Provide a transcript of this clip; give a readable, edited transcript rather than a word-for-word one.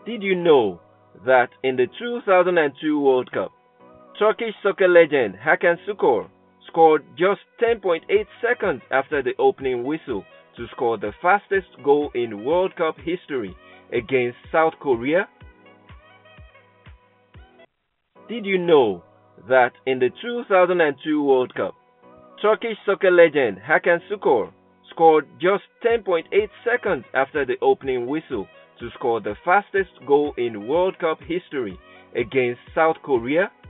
Did you know that in the 2002 World Cup, Turkish soccer legend Hakan Şükür scored just 10.8 seconds after the opening whistle to score the fastest goal in World Cup history against South Korea? Did you know that in the 2002 World Cup, Turkish soccer legend Hakan Şükür scored just 10.8 seconds after the opening whistle to score the fastest goal in World Cup history against South Korea?